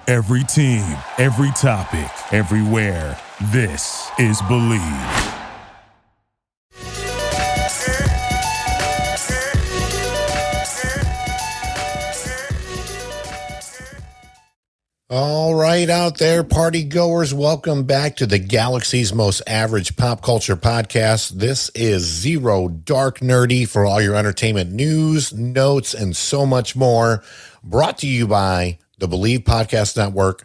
Every team, every topic, everywhere. This is Believe. All right, out there, party goers, welcome back to the Galaxy's Most Average Pop Culture Podcast. This is Zero Dark Nerdy for all your entertainment news, notes, and so much more. Brought to you by the Believe Podcast Network,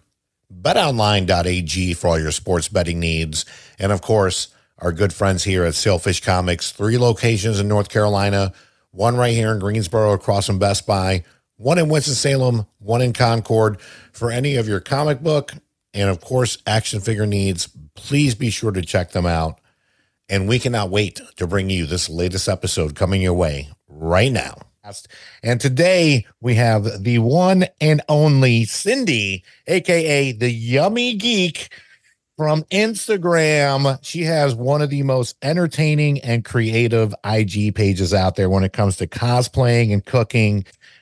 BetOnline.ag for all your sports betting needs, and of course, our good friends here at Sailfish Comics. 3 locations in North Carolina, one right here in Greensboro across from Best Buy, one in Winston-Salem, one in Concord. For any of your comic book and, of course, action figure needs, please be sure to check them out. And we cannot wait to bring you this latest episode coming your way right now. And today we have the one and only Cindy, a.k.a. the Yummy Geek from Instagram. She has one of the most entertaining and creative IG pages out there when it comes to cosplaying and cooking.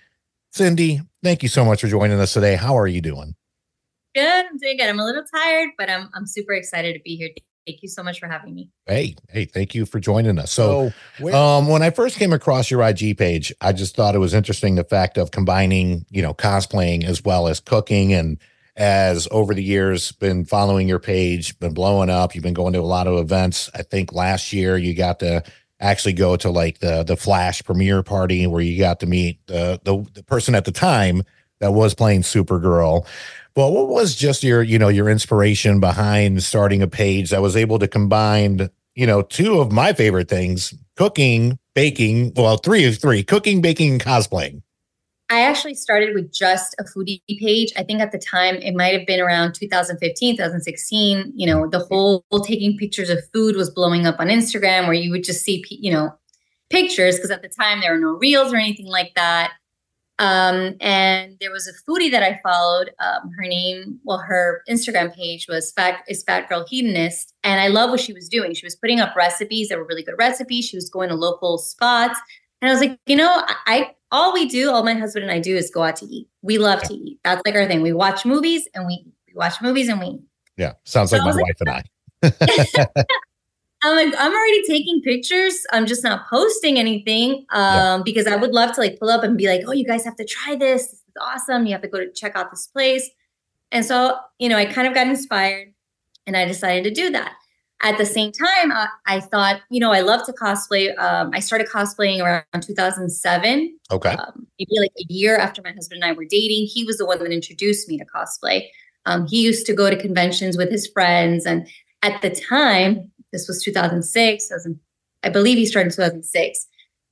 Cindy, thank you so much for joining us today. How are you doing? Good. I'm doing good. I'm a little tired, but I'm super excited to be here. Thank you so much for having me. Hey, thank you for joining us. So when I first came across your IG page, I just thought it was interesting, the fact of combining, cosplaying as well as cooking. And as over the years, been following your page, been blowing up. You've been going to a lot of events. I think last year you got to actually go to like the Flash premiere party where you got to meet the person at the time that was playing Supergirl. But what was just your inspiration behind starting a page that was able to combine, 2 of my favorite things, cooking, baking, well, three, cooking, baking, and cosplaying? I actually started with just a foodie page. I think at the time it might have been around 2015, 2016. The whole taking pictures of food was blowing up on Instagram, where you would just see, pictures, because at the time there were no reels or anything like that. And there was a foodie that I followed. Her Instagram page was Fat Girl Hedonist, and I love what she was doing. She was putting up recipes that were really good recipes. She was going to local spots, and I was like, all my husband and I do is go out to eat. We love to eat. That's like our thing. We watch movies and we eat. Yeah. Sounds like my wife and I. I'm like, I'm already taking pictures. I'm just not posting anything because I would love to pull up and be like, oh, you guys have to try this. This is awesome. You have to go to check out this place. And so, I kind of got inspired and I decided to do that. At the same time, I thought, I love to cosplay. I started cosplaying around 2007. Okay. Maybe like a year after my husband and I were dating. He was the one that introduced me to cosplay. He used to go to conventions with his friends. And at the time, this was 2006. I believe he started in 2006.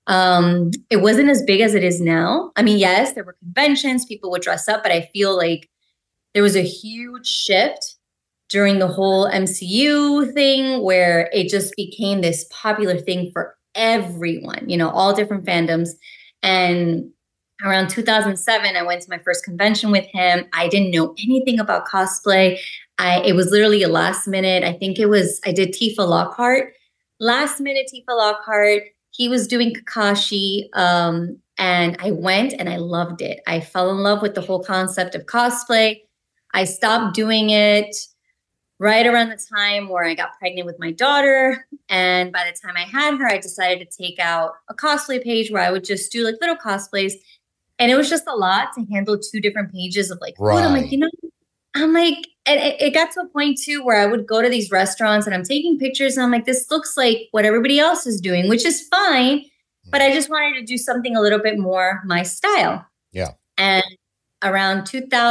It wasn't as big as it is now. I mean, yes, there were conventions. People would dress up. But I feel like there was a huge shift during the whole MCU thing, where it just became this popular thing for everyone, all different fandoms. And around 2007, I went to my first convention with him. I didn't know anything about cosplay. It was literally a last minute. I did Tifa Lockhart. Last minute Tifa Lockhart. He was doing Kakashi. And I went and I loved it. I fell in love with the whole concept of cosplay. I stopped doing it right around the time where I got pregnant with my daughter. And by the time I had her, I decided to take out a cosplay page where I would just do little cosplays. And it was just a lot to handle 2 different pages of food. I'm like, and it got to a point too where I would go to these restaurants and I'm taking pictures and I'm like, this looks like what everybody else is doing, which is fine. But I just wanted to do something a little bit more my style. Yeah. And around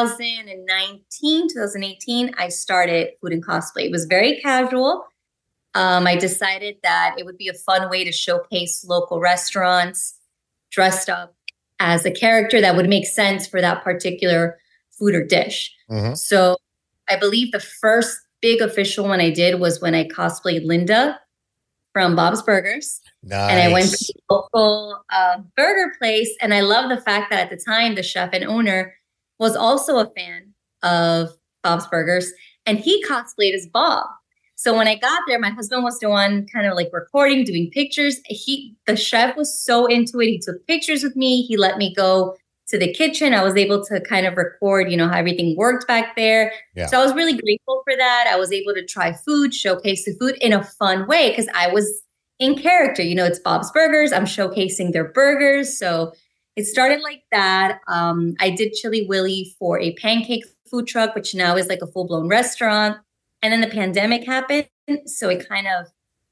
2019, 2018, I started Food and Cosplay. It was very casual. I decided that it would be a fun way to showcase local restaurants dressed up as a character that would make sense for that particular food or dish. Mm-hmm. So I believe the first big official one I did was when I cosplayed Linda from Bob's Burgers. Nice. And I went to the local burger place. And I love the fact that at the time, the chef and owner was also a fan of Bob's Burgers. And he cosplayed as Bob. So when I got there, my husband was the one kind of recording, doing pictures. The chef was so into it. He took pictures with me. He let me go to the kitchen. I was able to kind of record, how everything worked back there. Yeah. So I was really grateful for that. I was able to try food, showcase the food in a fun way because I was in character. It's Bob's Burgers. I'm showcasing their burgers. So it started like that. I did Chili Willy for a pancake food truck, which now is like a full-blown restaurant. And then the pandemic happened. So it kind of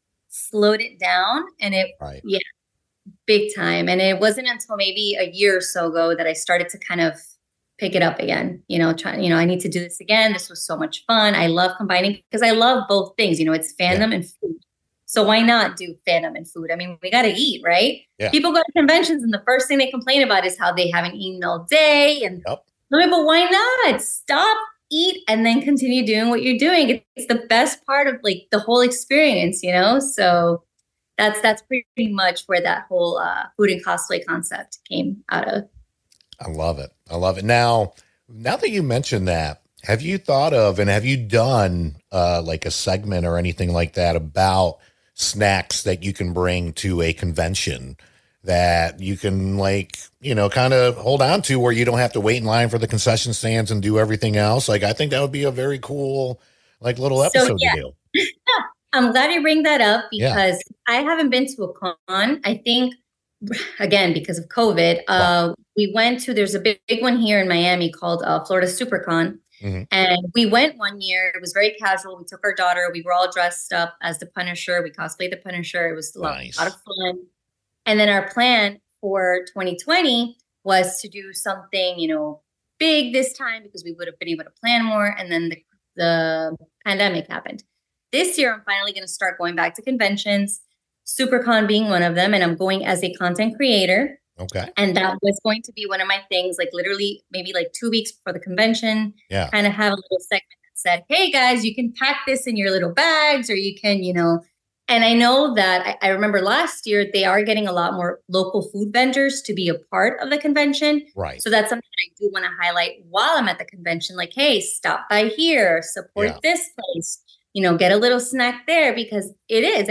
slowed it down and yeah, big time. And it wasn't until maybe a year or so ago that I started to kind of pick it up again, I need to do this again. This was so much fun. I love combining because I love both things, it's fandom and food. So why not do fandom and food? I mean, we got to eat, right? Yeah. People go to conventions and the first thing they complain about is how they haven't eaten all day. And but why not? Stop, eat, and then continue doing what you're doing. It's the best part of like the whole experience, So that's pretty much where that whole food and cosplay concept came out of. I love it. Now that you mentioned that, have you thought of and have you done like a segment or anything like that about snacks that you can bring to a convention that you can kind of hold on to where you don't have to wait in line for the concession stands and do everything else? Like, I think that would be a very cool, little episode to do. I'm glad you bring that up because I haven't been to a con. I think, again, because of COVID, we went to, there's a big one here in Miami called Florida SuperCon. Mm-hmm. And we went one year. It was very casual. We took our daughter. We were all dressed up as the Punisher. We cosplayed the Punisher. It was a lot of fun. And then our plan for 2020 was to do something, big this time because we would have been able to plan more. And then the pandemic happened. This year, I'm finally going to start going back to conventions, SuperCon being one of them. And I'm going as a content creator. Okay. And that was going to be one of my things, like literally maybe like 2 weeks before the convention, kind of have a little segment that said, hey guys, you can pack this in your little bags or you can, and I know that I remember last year, they are getting a lot more local food vendors to be a part of the convention. Right. So that's something I do want to highlight while I'm at the convention. Like, hey, stop by here, support this place, get a little snack there because it is.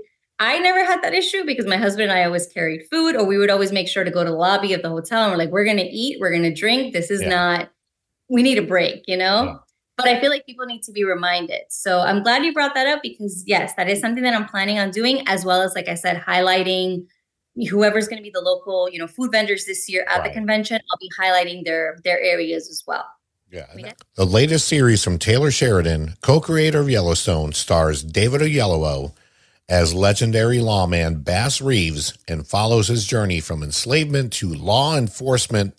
I never had that issue because my husband and I always carried food, or we would always make sure to go to the lobby of the hotel and we're like, we're going to eat, we're going to drink. This is not, we need a break, But I feel like people need to be reminded. So I'm glad you brought that up because yes, that is something that I'm planning on doing, as well as, like I said, highlighting whoever's going to be the local, food vendors this year at the convention. I'll be highlighting their areas as well. Yeah. The latest series from Taylor Sheridan, co-creator of Yellowstone, stars David Oyelowo as legendary lawman Bass Reeves and follows his journey from enslavement to law enforcement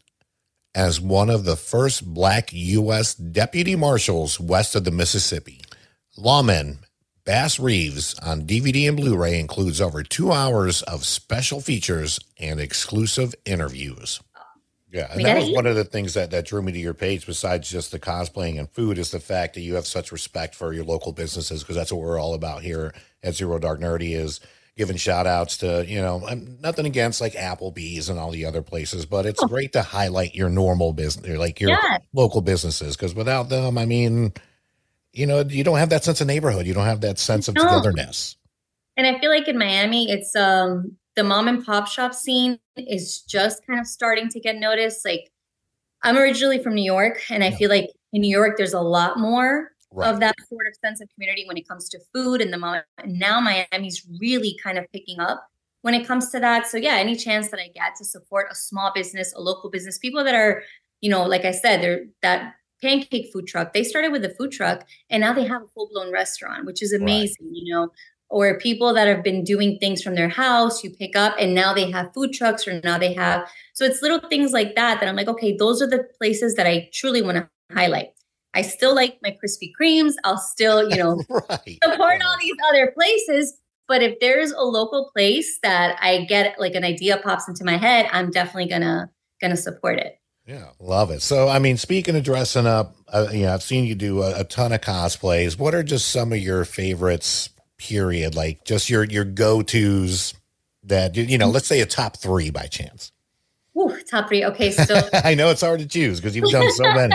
as one of the first Black U.S. deputy marshals west of the Mississippi. Lawman Bass Reeves on DVD and Blu-ray includes over 2 hours of special features and exclusive interviews. Yeah, and that was one of the things that drew me to your page, besides just the cosplaying and food, is the fact that you have such respect for your local businesses, because that's what we're all about here at Zero Dark Nerdy, is giving shout outs to, nothing against like Applebee's and all the other places, but it's great to highlight your normal business, like your local businesses, because without them, I mean, you don't have that sense of neighborhood. You don't have that sense of togetherness. And I feel like in Miami, it's the mom and pop shop scene is just kind of starting to get noticed. Like, I'm originally from New York, and I feel like in New York, there's a lot more of that sort of sense of community when it comes to food. And now Miami's really kind of picking up when it comes to that. So yeah, any chance that I get to support a small business, a local business, people that are, like I said, they're that pancake food truck. They started with a food truck and now they have a full-blown restaurant, which is amazing, or people that have been doing things from their house, you pick up and now they have food trucks, or now they have, so it's little things like that I'm like, okay, those are the places that I truly want to highlight. I still like my Krispy Kremes. I'll still, support all these other places. But if there's a local place that I get like an idea pops into my head, I'm definitely gonna support it. Yeah, love it. So, I mean, speaking of dressing up, I've seen you do a ton of cosplays. What are just some of your favorites? Period, like just your go-tos that let's say a top 3 by chance. Ooh, top 3. Okay, so I know it's hard to choose because you've done so many.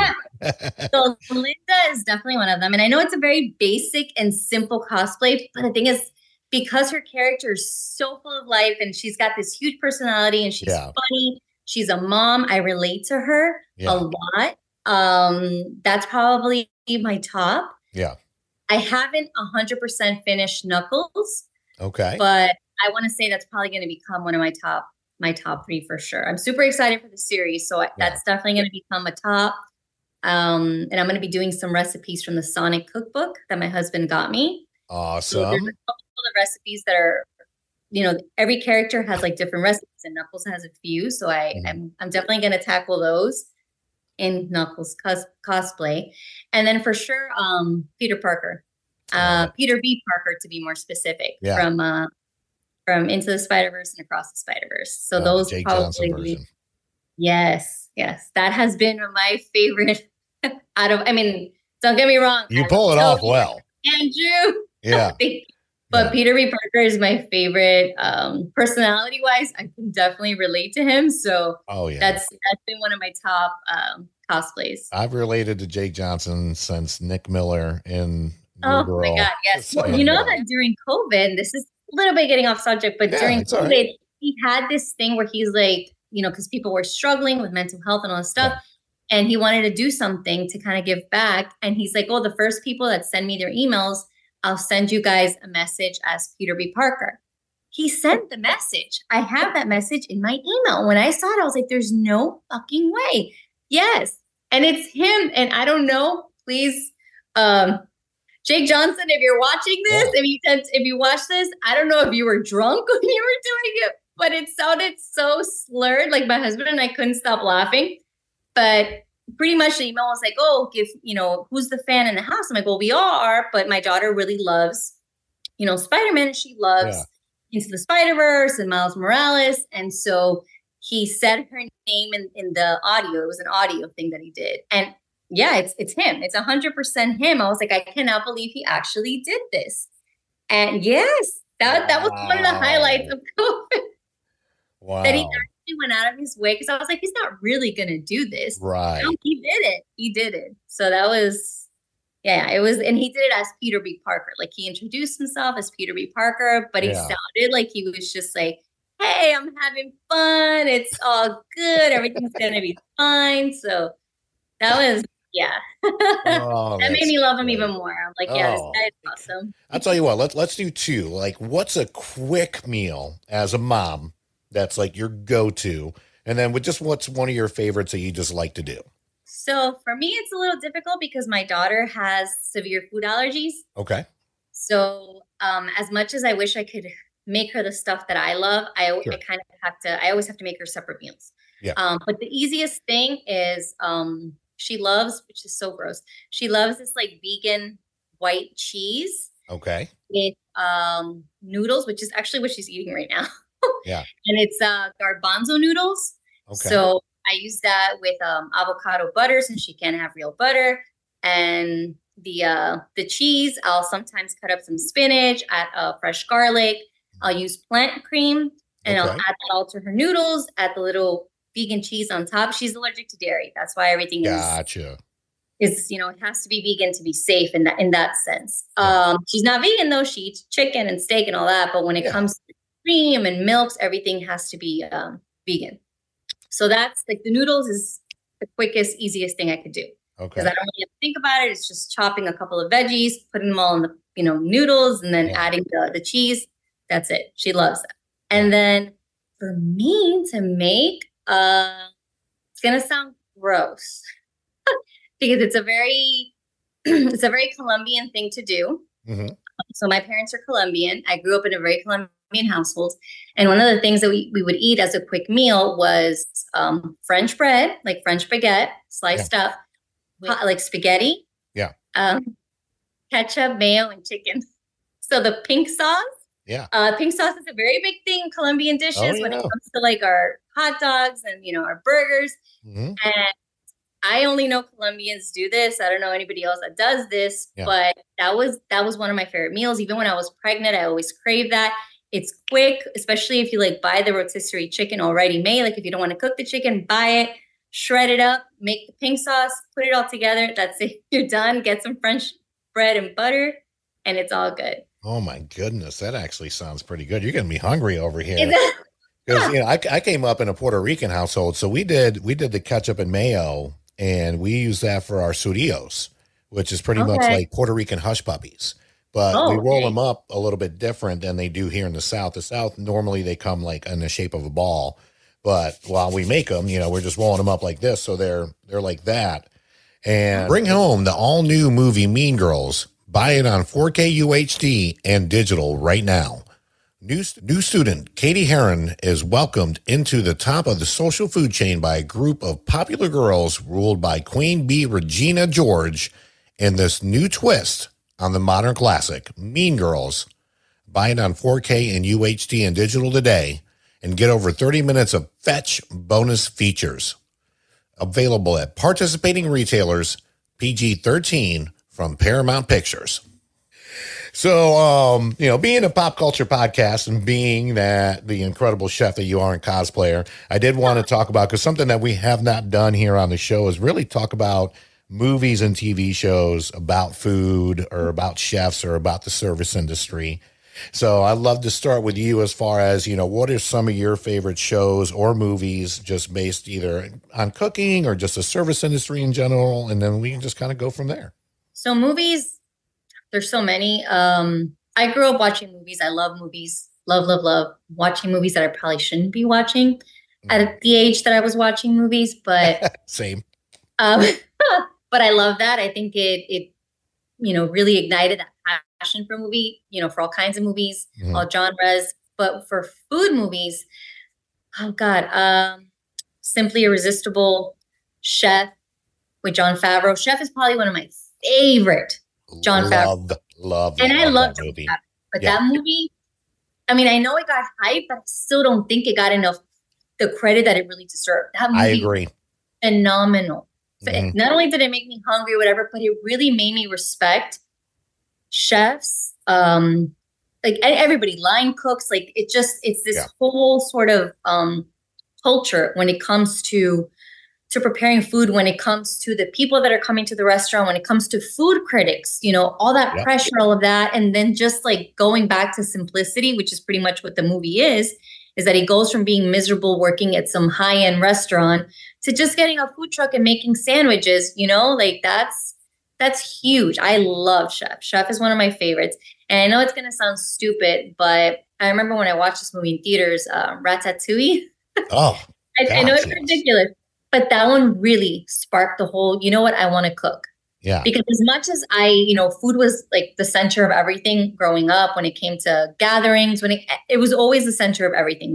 So Linda is definitely one of them, and I know it's a very basic and simple cosplay, but the thing is, because her character is so full of life and she's got this huge personality and she's funny, She's a mom. I relate to her a lot. That's probably my top. Yeah. I haven't 100% finished Knuckles. Okay. But I want to say that's probably going to become one of my top 3 for sure. I'm super excited for the series. So that's definitely going to become a top. And I'm going to be doing some recipes from the Sonic cookbook that my husband got me. Awesome. So there's a couple of recipes that are, every character has like different recipes, and Knuckles has a few. So I'm definitely going to tackle those in Knuckles cosplay. And then for sure, Peter Parker, Peter B. Parker to be more specific, from Into the Spider-Verse and Across the Spider-Verse. So those Jake Johnson version. Yes. That has been my favorite don't get me wrong. You pull it off well. Andrew. Yeah. But Peter B. Parker is my favorite. Personality-wise, I can definitely relate to him. So that's been one of my top cosplays. I've related to Jake Johnson since Nick Miller in my God, yes. So, that during COVID, this is a little bit getting off subject, but during COVID, he had this thing where he's like, because people were struggling with mental health and all this stuff. Yeah. And he wanted to do something to kind of give back. And he's like, the first people that send me their emails, I'll send you guys a message as Peter B. Parker. He sent the message. I have that message in my email. When I saw it, I was like, there's no fucking way. Yes. And it's him. And I don't know, please, Jake Johnson, if you're watching this, if you watch this, I don't know if you were drunk when you were doing it, but it sounded so slurred. Like my husband and I couldn't stop laughing. But pretty much the email was like, who's the fan in the house? I'm like, well, we all are, but my daughter really loves, Spider-Man, and she loves Into the Spider-Verse and Miles Morales. And so he said her name in the audio. It was an audio thing that he did. And it's him. It's 100% him. I was like, I cannot believe he actually did this. And yes, that was one of the highlights of COVID. Wow. That he actually went out of his way, because I was like, he's not really going to do this. Right. No, he did it. So that was, it was, and he did it as Peter B. Parker. Like he introduced himself as Peter B. Parker, but he sounded like he was just like, hey, I'm having fun. It's all good. Everything's going to be fine. So that was, that made me love him even more. I'm like, this guy is awesome. I'll tell you what, let's do 2. Like, what's a quick meal as a mom that's like your go-to? And then what's one of your favorites that you just like to do? So for me, it's a little difficult because my daughter has severe food allergies. Okay. So as much as I wish I could make her the stuff that I love, I always have to make her separate meals. Yeah. But the easiest thing is she loves, which is so gross, she loves this like vegan white cheese. Okay. With noodles, which is actually what she's eating right now. Yeah. And it's garbanzo noodles. Okay. So I use that with avocado butter, since she can't have real butter. And the cheese, I'll sometimes cut up some spinach, add fresh garlic. I'll use plant cream, and I'll add that all to her noodles, add the little vegan cheese on top. She's allergic to dairy. That's why everything is it has to be vegan to be safe in that sense. Yeah. She's not vegan though. She eats chicken and steak and all that. But when it comes to cream and milks, everything has to be vegan. So that's like the noodles is the quickest, easiest thing I could do. Okay. Because I don't really have to think about it. It's just chopping a couple of veggies, putting them all in the noodles, and then adding the cheese. That's it. She loves that. And then for me to make, it's gonna sound gross because it's a very Colombian thing to do. Mm-hmm. So my parents are Colombian. I grew up in a very Colombian household, and one of the things that we would eat as a quick meal was French bread, like French baguette, sliced up, like spaghetti. Yeah. Ketchup, mayo, and chicken. So the pink sauce. Yeah. Pink sauce is a very big thing in Colombian dishes when it comes to like our hot dogs and our burgers. Mm-hmm. And I only know Colombians do this. I don't know anybody else that does this, but that was one of my favorite meals. Even when I was pregnant, I always crave that. It's quick, especially if you like buy the rotisserie chicken already made. Like if you don't want to cook the chicken, buy it, shred it up, make the pink sauce, put it all together. That's it. You're done. Get some French bread and butter, and it's all good. Oh my goodness, that actually sounds pretty good. You're gonna be hungry over here. Because I came up in a Puerto Rican household, so we did the ketchup and mayo, and we use that for our surrillos, which is pretty much like Puerto Rican hush puppies. But we roll them up a little bit different than they do here in the South. The South, normally they come like in the shape of a ball. But while we make them, we're just rolling them up like this. So they're like that. And bring home the all-new movie Mean Girls. Buy it on 4K UHD and digital right now. New student Katie Heron is welcomed into the top of the social food chain by a group of popular girls ruled by Queen Bee Regina George in this new twist on the modern classic, Mean Girls. Buy it on 4K and UHD and digital today and get over 30 minutes of fetch bonus features. Available at participating retailers, PG-13 from Paramount Pictures. So, being a pop culture podcast and being that the incredible chef that you are and cosplayer, I did want to talk about, because something that we have not done here on the show is really talk about movies and TV shows about food or about chefs or about the service industry. So I'd love to start with you as far as, what are some of your favorite shows or movies just based either on cooking or just the service industry in general, and then we can just kind of go from there. So movies, there's so many. I grew up watching movies. I love movies. Love watching movies that I probably shouldn't be watching at the age that I was watching movies, but same. But I love that. I think it really ignited that passion for movie, for all kinds of movies, all genres. But for food movies, oh God, Simply Irresistible, Chef with Jon Favreau. Chef is probably one of my favorite Jon Favreau. Love that movie. But that movie, I mean, I know it got hype, but I still don't think it got enough the credit that it really deserved. That movie, I agree. Phenomenal. Not only did it make me hungry or whatever, but it really made me respect chefs, like everybody, line cooks. Like it's this whole sort of culture when it comes to preparing food, when it comes to the people that are coming to the restaurant, when it comes to food critics, all that pressure, all of that. And then just like going back to simplicity, which is pretty much what the movie is that he goes from being miserable working at some high-end restaurant to just getting a food truck and making sandwiches, like that's huge. I love Chef. Chef is one of my favorites. And I know it's going to sound stupid, but I remember when I watched this movie in theaters, Ratatouille. Oh, I know it's ridiculous, but that one really sparked the whole, I want to cook. Yeah. Because as much as food was like the center of everything growing up, when it came to gatherings, when it was always the center of everything.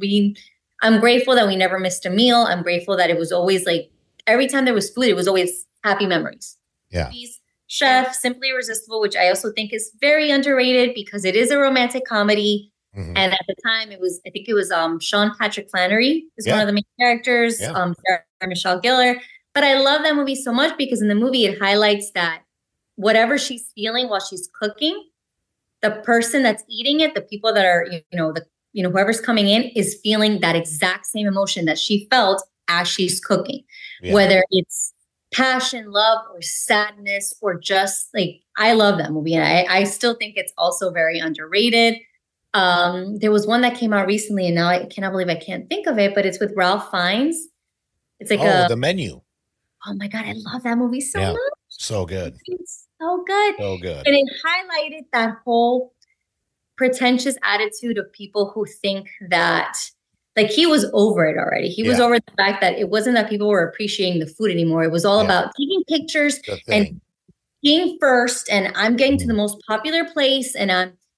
I'm grateful that we never missed a meal. I'm grateful that it was always like every time there was food, it was always happy memories. Yeah. Chef, Simply Irresistible, which I also think is very underrated because it is a romantic comedy. Mm-hmm. And at the time I think it was Sean Patrick Flannery is one of the main characters, Sarah Michelle Gellar. But I love that movie so much because in the movie, it highlights that whatever she's feeling while she's cooking, the person that's eating it, the people that are, whoever's coming in is feeling that exact same emotion that she felt as she's cooking, whether it's passion, love, or sadness, or just like, I love that movie. And I still think it's also very underrated. There was one that came out recently and now I cannot believe I can't think of it, but it's with Ralph Fiennes. It's like The Menu. Oh my God, I love that movie so much. So good. It's so good. So good. And it highlighted that whole pretentious attitude of people who think that, like, he was over it already. He was over the fact that it wasn't that people were appreciating the food anymore. It was all about taking pictures and being first. And I'm getting to the most popular place. And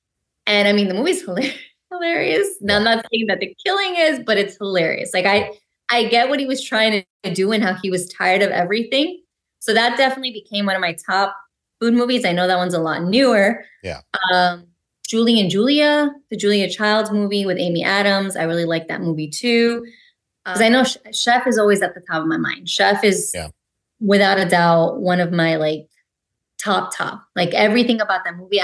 I mean, the movie's hilarious. Now, I'm not saying that the killing is, but it's hilarious. Like, I get what he was trying to do and how he was tired of everything. So that definitely became one of my top food movies. I know that one's a lot newer. Yeah. Julie and Julia, the Julia Childs movie with Amy Adams. I really like that movie too. Because I know Chef is always at the top of my mind. Chef is without a doubt one of my like top. Like everything about that movie.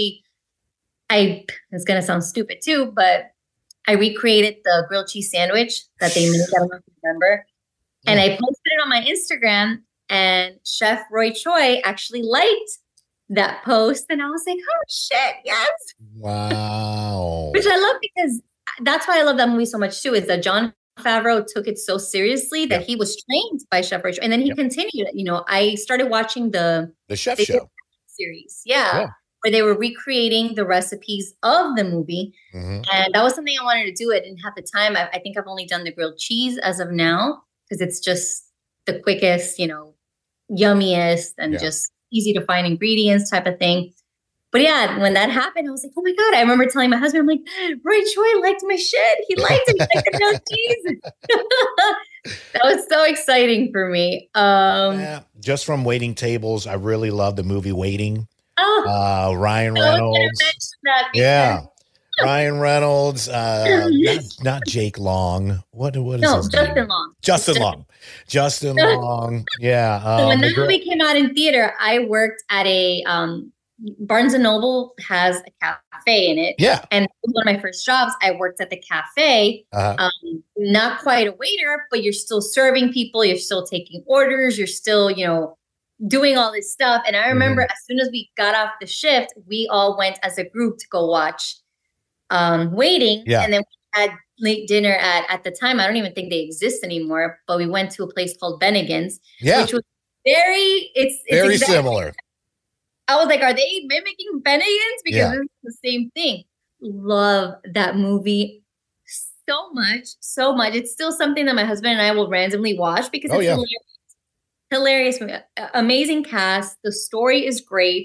It's going to sound stupid too, but I recreated the grilled cheese sandwich that they made. I don't know if you remember. And I posted it on my Instagram, and Chef Roy Choi actually liked that post. And I was like, oh shit, yes. Wow. Which I love because that's why I love that movie so much too, is that Jon Favreau took it so seriously that he was trained by Chef Rachel. And then he continued, I started watching the Chef show series. Yeah. Where they were recreating the recipes of the movie. And that was something I wanted to do. I didn't have the time. I think I've only done the grilled cheese as of now, because it's just the quickest, yummiest and just easy to find ingredients type of thing. But yeah, when that happened, I was like, oh my God. I remember telling my husband, I'm like, Roy Choi liked my shit. He liked it. He liked the grilled cheese. That was so exciting for me. Just from Waiting Tables, I really love the movie Waiting. Ryan I was Reynolds. gonna mention that because Ryan Reynolds. Not Jake Long. What is his Justin name? Long. Justin Long. Yeah. So when that movie came out in theater, I worked at a Barnes and Noble has a cafe in it. Yeah. And one of my first jobs, I worked at the cafe. Not quite a waiter, but you're still serving people. You're still taking orders. You're still, doing all this stuff. And I remember as soon as we got off the shift, we all went as a group to go watch Waiting. Yeah. And then we had late dinner at the time. I don't even think they exist anymore, but we went to a place called Bennigan's, which was very exactly similar. I was like, are they mimicking Bennigan's? Because it's the same thing. Love that movie so much. It's still something that my husband and I will randomly watch because it's hilarious. Amazing cast. The story is great.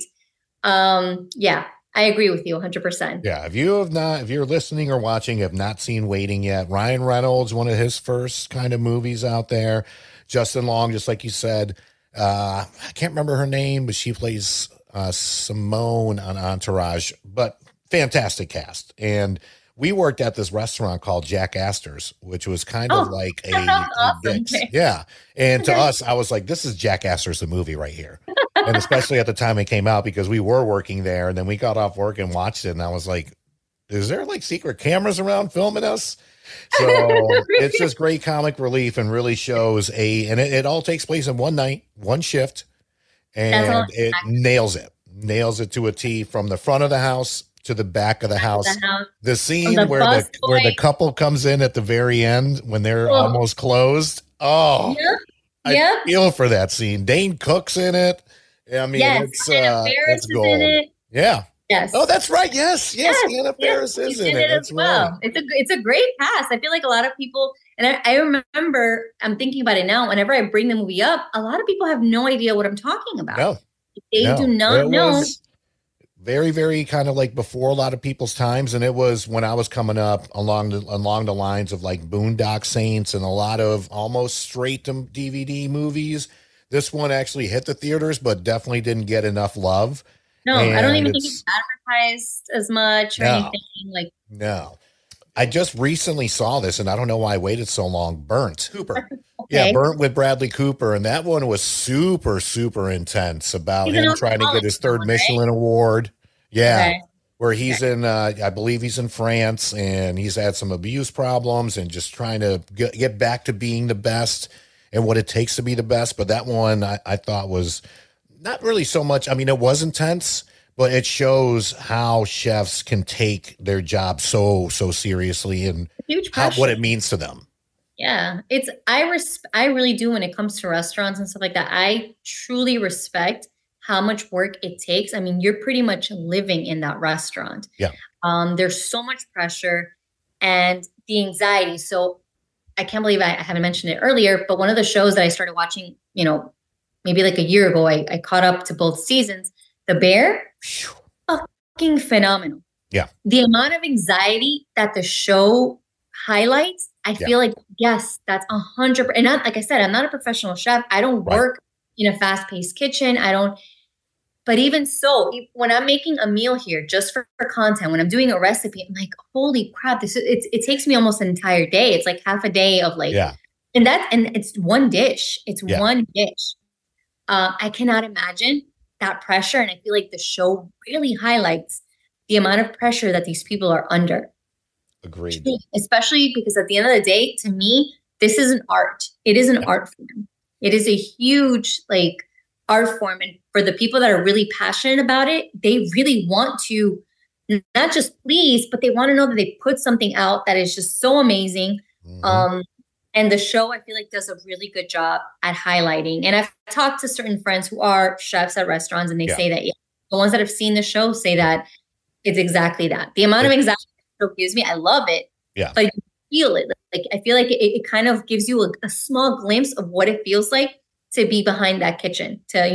I agree with you 100%. Yeah. If you're listening or watching, have not seen Waiting yet, Ryan Reynolds, one of his first kind of movies out there. Justin Long, just like you said, I can't remember her name, but she plays Simone on Entourage, but fantastic cast. And we worked at this restaurant called Jack Astor's, which was kind of like awesome. Yeah. And to us, I was like, this is Jack Astor's, the movie right here. And especially at the time it came out, because we were working there, and then we got off work and watched it. And I was like, is there like secret cameras around filming us? So it's just great comic relief, and really shows and it all takes place in one night, one shift. And it nails it to a T, from the front of the house to the back of the house. The scene where the couple comes in at the very end when they're almost closed. I feel for that scene. Dane Cook's in it. I mean, it's gold. In it. Yeah. Yes. Oh, that's right. Yes. Anna Faris is in it. That's well. Right. It's a great cast. I feel like a lot of people, and I remember, I'm thinking about it now, whenever I bring the movie up, a lot of people have no idea what I'm talking about. No. They do not know. Very, very kind of like before a lot of people's times. And it was when I was coming up along the lines of like Boondock Saints and a lot of almost straight to DVD movies. This one actually hit the theaters, but definitely didn't get enough love. No, I don't even think it's advertised as much or anything. No. I just recently saw this, and I don't know why I waited so long. Burnt. Cooper. Okay. Yeah, Burnt with Bradley Cooper. And that one was super, super intense about him trying to get his third Michelin award. Yeah. Okay. Where he's in, I believe he's in France, and he's had some abuse problems and just trying to get back to being the best and what it takes to be the best. But that one I thought was not really so much. I mean, it was intense, but it shows how chefs can take their job so seriously, and what it means to them. Yeah, I really do when it comes to restaurants and stuff like that. I truly respect how much work it takes. I mean, you're pretty much living in that restaurant. Yeah. There's so much pressure and the anxiety. So I can't believe I haven't mentioned it earlier, but one of the shows that I started watching, maybe like a year ago, I caught up to both seasons. The Bear, fucking phenomenal. Yeah. The amount of anxiety that the show highlights, I feel like, yes, that's 100%. And like I said, I'm not a professional chef. I don't work in a fast-paced kitchen. But even so, when I'm making a meal here just for content, when I'm doing a recipe, I'm like, holy crap, it takes me almost an entire day. It's like half a day of and it's one dish. It's one dish. I cannot imagine that pressure. And I feel like the show really highlights the amount of pressure that these people are under. Agreed. Especially because at the end of the day, to me, this is an art. It is an art form. It is a huge art form. And for the people that are really passionate about it, they really want to not just pleased, but they want to know that they put something out that is just so amazing. Mhm. And the show, I feel like, does a really good job at highlighting. And I've talked to certain friends who are chefs at restaurants, and they Yeah. say that, yeah, the ones that have seen the show say that it's exactly that. The amount of anxiety the show gives me, I love it. Yeah. But you feel it. Like, I feel like it kind of gives you a small glimpse of what it feels like to be behind that kitchen, to,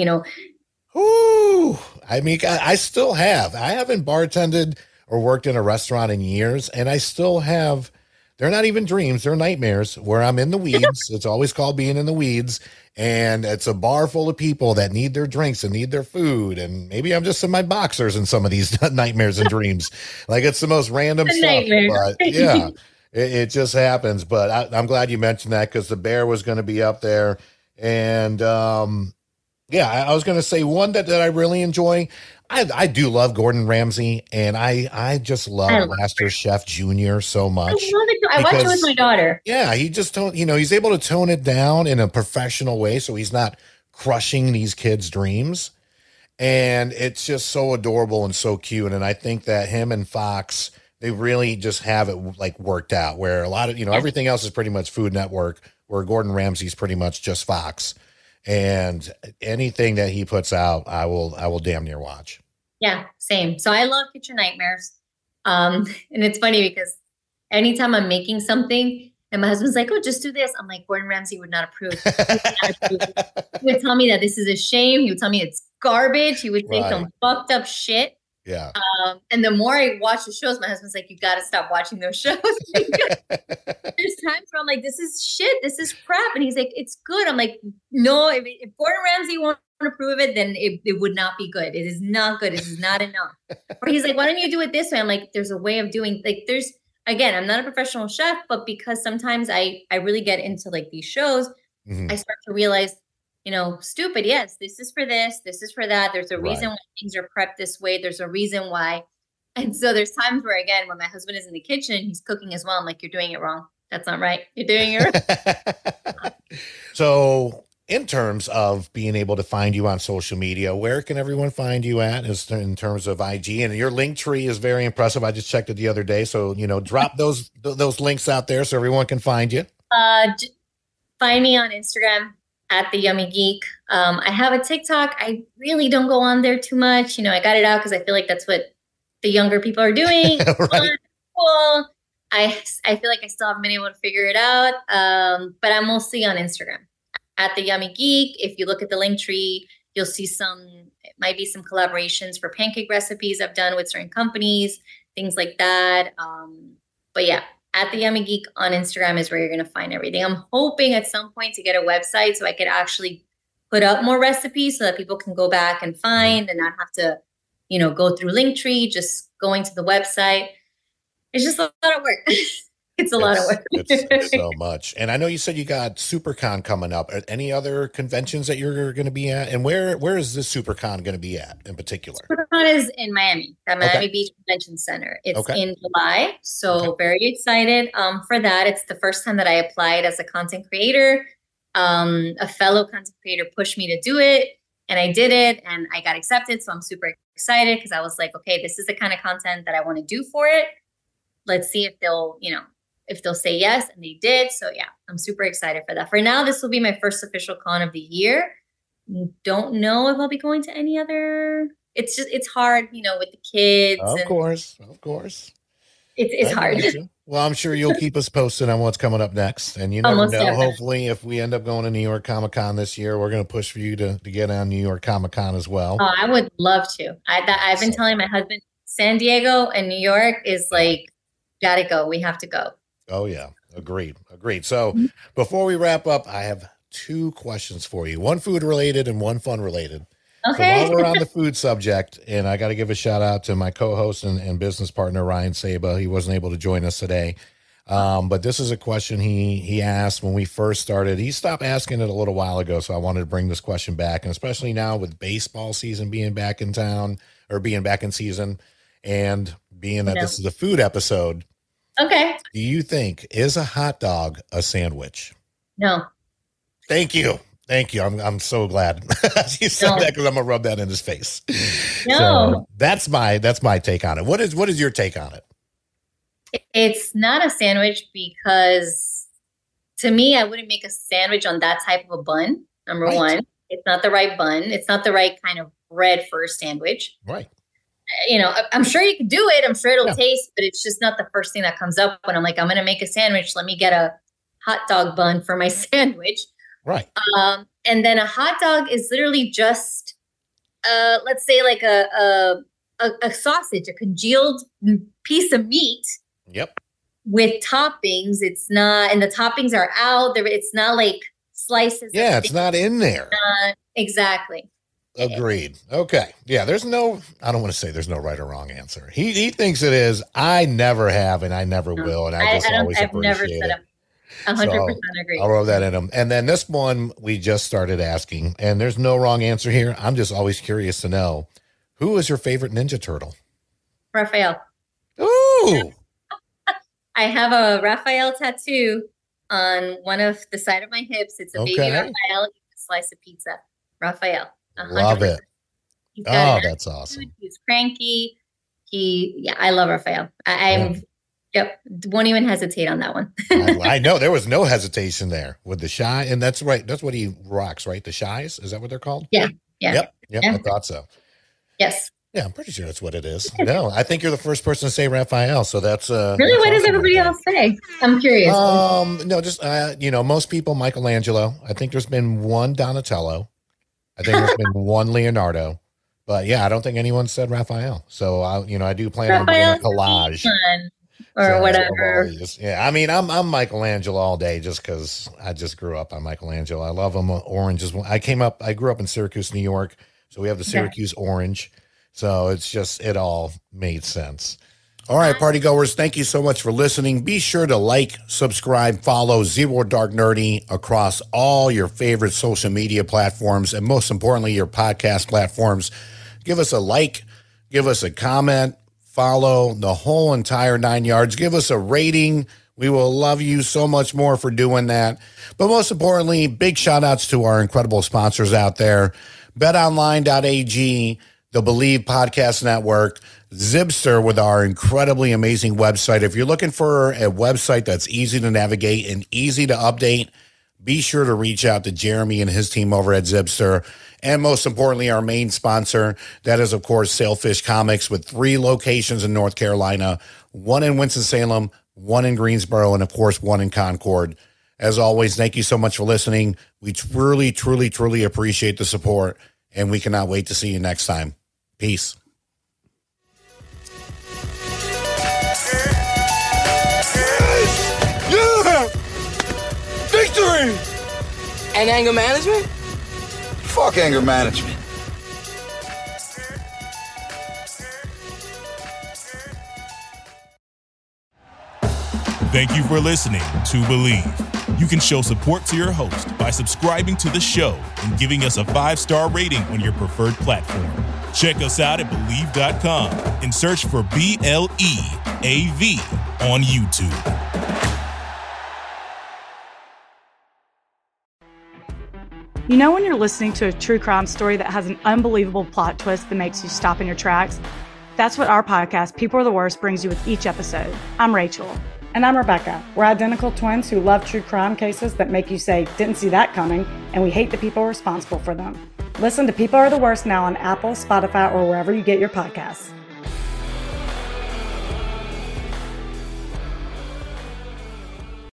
Ooh, I mean, I still have. I haven't bartended or worked in a restaurant in years, and I still have. They're not even dreams; they're nightmares. Where I'm in the weeds. It's always called being in the weeds, and it's a bar full of people that need their drinks and need their food, and maybe I'm just in my boxers in some of these nightmares and dreams. Like it's the most random stuff, nightmare. but yeah, it just happens. But I'm glad you mentioned that because the bear was going to be up there, and yeah, I was going to say one that I really enjoy. I do love Gordon Ramsay, and I just love Master Chef Junior so much. I love it too. I watch it with my daughter. Yeah, he just he's able to tone it down in a professional way, so he's not crushing these kids' dreams, and it's just so adorable and so cute. And I think that him and Fox, they really just have it like worked out. Where a lot of everything else is pretty much Food Network, where Gordon Ramsay's pretty much just Fox. And anything that he puts out, I will damn near watch. Yeah, same. So I love Kitchen Nightmares. And it's funny because anytime I'm making something and my husband's like, oh, just do this. I'm like, Gordon Ramsay would not approve. He would tell me that this is a shame. He would tell me it's garbage. He would say some fucked up shit. Yeah. And the more I watch the shows, my husband's like, you got to stop watching those shows. There's times where I'm like, this is shit. This is crap. And he's like, it's good. I'm like, no, if Gordon Ramsay won't approve of it, then it would not be good. It is not good. It is not enough. Or he's like, why don't you do it this way? I'm like, there's a way of doing, like, again, I'm not a professional chef, but because sometimes I really get into like these shows, I start to realize, stupid. Yes, this is for this. This is for that. There's a reason why things are prepped this way. There's a reason why. And so there's times where, again, when my husband is in the kitchen, he's cooking as well. I'm like, you're doing it wrong. That's not right. You're doing it wrong. So in terms of being able to find you on social media, where can everyone find you at in terms of IG? And your link tree is very impressive. I just checked it the other day. So, drop those links out there so everyone can find you. Find me on Instagram at The Yummy Geek. I have a TikTok. I really don't go on there too much. I got it out because I feel like that's what the younger people are doing. Right. Cool. I feel like I still haven't been able to figure it out. But I'm mostly on Instagram at The Yummy Geek. If you look at the link tree, you'll see it might be some collaborations for pancake recipes I've done with certain companies, things like that. But yeah, at The Yummy Geek on Instagram is where you're going to find everything. I'm hoping at some point to get a website so I could actually put up more recipes so that people can go back and find and not have to, go through Linktree, just going to the website. It's just a lot of work. It's a lot of work. It's so much. And I know you said you got SuperCon coming up. Are any other conventions that you're going to be at? And where is this SuperCon going to be at in particular? SuperCon is in Miami, at Miami Beach Convention Center. It's in July. So very excited for that. It's the first time that I applied as a content creator. A fellow content creator pushed me to do it. And I did it and I got accepted. So I'm super excited because I was like, okay, this is the kind of content that I want to do for it. Let's see if they'll say yes. And they did. So yeah, I'm super excited for that. For now, this will be my first official con of the year. Don't know if I'll be going to any other. It's hard, with the kids. Of course. It's hard. Well, I'm sure you'll keep us posted on what's coming up next. And you never know, definitely. Hopefully if we end up going to New York Comic Con this year, we're going to push for you to get on New York Comic Con as well. Oh, I would love to. I've been telling my husband, San Diego and New York is like, gotta go. We have to go. Oh yeah. Agreed. So before we wrap up, I have 2 questions for you. One food related and one fun related. Okay. So while we're on the food subject, and I got to give a shout out to my co-host and business partner, Ryan Saba. He wasn't able to join us today. But this is a question he asked when we first started. He stopped asking it a little while ago. So I wanted to bring this question back. And especially now with baseball season being back in town or being back in season and being that this is a food episode. Okay. Do you think is a hot dog a sandwich? No. Thank you. Thank you. I'm so glad you said that, because I'm gonna rub that in his face. No, So that's my take on it. What is your take on it? it's not a sandwich because to me, I wouldn't make a sandwich on that type of a bun. Number Right. one, it's not the right bun. It's not the right kind of bread for a sandwich. Right. I'm sure you can do it. I'm sure it'll Yeah. taste, but it's just not the first thing that comes up when I'm like, I'm going to make a sandwich. Let me get a hot dog bun for my sandwich. Right. And then a hot dog is literally just, let's say like a sausage, a congealed piece of meat Yep. with toppings. It's not, and the toppings are out there. It's not like slices. Yeah, it's not in there. Exactly. Agreed. Okay. Yeah, I don't want to say there's no right or wrong answer. He thinks it is. I never have, and I never will. And I just always I've never appreciate said it. 100% agree. I'll roll that in him. And then this one we just started asking, and there's no wrong answer here. I'm just always curious to know, who is your favorite Ninja Turtle? Raphael. Ooh. I have a Raphael tattoo on one of the side of my hips. It's a baby Okay. Raphael eating a slice of pizza. Raphael. 100%. Love it. He's got Oh, an that's attitude. awesome. He's cranky. I love Raphael. Yep. Won't even hesitate on that one. I know there was no hesitation there with the shy, and that's right. That's what he rocks, right? The shies, is that what they're called? Yeah. Yep. Yeah. I thought so. Yes. Yeah, I'm pretty sure that's what it is. No, I think you're the first person to say Raphael, so that's Really? that's What does awesome everybody right else say? I'm curious. there. No, just most people Michelangelo. I think there's been one Donatello. I think there's been one Leonardo. But yeah, I don't think anyone said Raphael. So I do plan on doing a collage. Or So, whatever. of all these. Yeah, I mean, I'm Michelangelo all day just because I just grew up on Michelangelo. I love him. Orange is one. I grew up in Syracuse, New York, so we have the Syracuse orange. So it all made sense. All right, party goers, thank you so much for listening. Be sure to like, subscribe, follow Zero Dark Nerdy across all your favorite social media platforms, and most importantly, your podcast platforms. Give us a like, give us a comment, follow the whole entire 9 yards. Give us a rating. We will love you so much more for doing that. But most importantly, big shout outs to our incredible sponsors out there. BetOnline.ag, the Believe Podcast Network, Zibster with our incredibly amazing website. If you're looking for a website that's easy to navigate and easy to update, be sure to reach out to Jeremy and his team over at Zibster. And most importantly, our main sponsor, that is, of course, Sailfish Comics, with 3 locations in North Carolina, one in Winston-Salem, one in Greensboro, and, of course, one in Concord. As always, thank you so much for listening. We truly, truly, truly appreciate the support, and we cannot wait to see you next time. Peace. Yeah! Victory! And anger management? Fuck anger management. Thank you for listening to Believe. You can show support to your host by subscribing to the show and giving us a 5-star rating on your preferred platform. Check us out at Believe.com and search for BLEAV on YouTube. You know when you're listening to a true crime story that has an unbelievable plot twist that makes you stop in your tracks? That's what our podcast, People Are the Worst, brings you with each episode. I'm Rachel. And I'm Rebecca. We're identical twins who love true crime cases that make you say, didn't see that coming, and we hate the people responsible for them. Listen to People Are the Worst now on Apple, Spotify, or wherever you get your podcasts.